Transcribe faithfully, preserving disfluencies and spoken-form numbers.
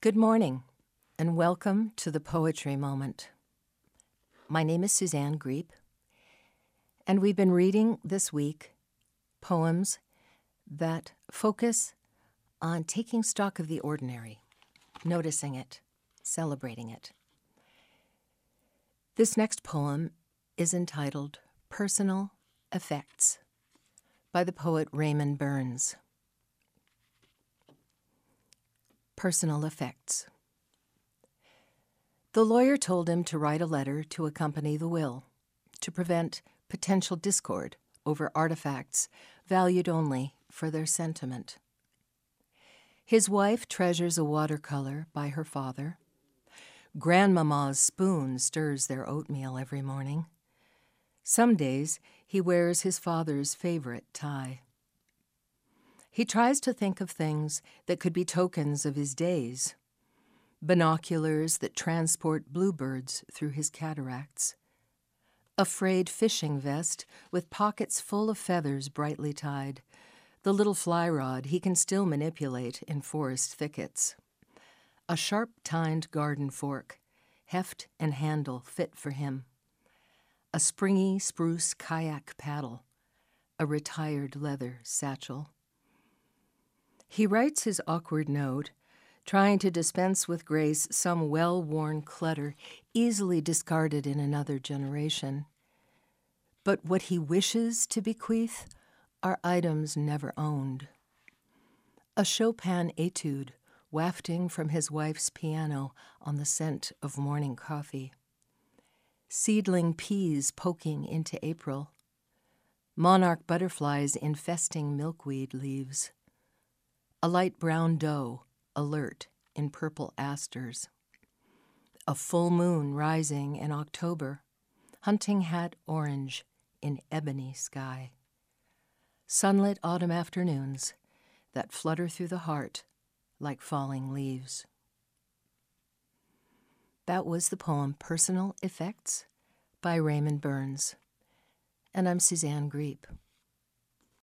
Good morning, and welcome to the Poetry Moment. My name is Suzanne Griepp, and we've been reading this week poems that focus on taking stock of the ordinary, noticing it, celebrating it. This next poem is entitled Personal Effects by the poet Raymond Burns. Personal effects. The lawyer told him to write a letter to accompany the will, to prevent potential discord over artifacts valued only for their sentiment. His wife treasures a watercolor by her father. Grandmama's spoon stirs their oatmeal every morning. Some days he wears his father's favorite tie. He tries to think of things that could be tokens of his days. Binoculars that transport bluebirds through his cataracts. A frayed fishing vest with pockets full of feathers brightly tied. The little fly rod he can still manipulate in forest thickets. A sharp-tined garden fork, heft and handle fit for him. A springy spruce kayak paddle. A retired leather satchel. He writes his awkward note, trying to dispense with grace some well-worn clutter easily discarded in another generation. But what he wishes to bequeath are items never owned. A Chopin etude wafting from his wife's piano on the scent of morning coffee. Seedling peas poking into April. Monarch butterflies infesting milkweed leaves. A light brown doe, alert in purple asters. A full moon rising in October, hunting hat orange in ebony sky. Sunlit autumn afternoons that flutter through the heart like falling leaves. That was the poem Personal Effects by Raymond Burns, and I'm Suzanne Griepp.